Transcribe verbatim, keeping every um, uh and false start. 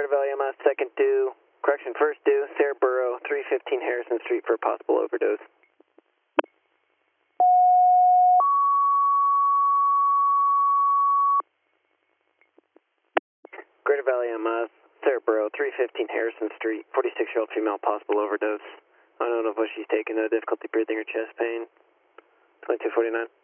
Valley, M S, second due, correction, first due, Sarah Burrow, three fifteen Harrison Street for a possible overdose. Greater Valley, M S, Sarah Burrow, three fifteen Harrison Street, forty-six-year-old female, possible overdose. Unknown of what she's taken, no difficulty breathing or chest pain. twenty-two forty-nine.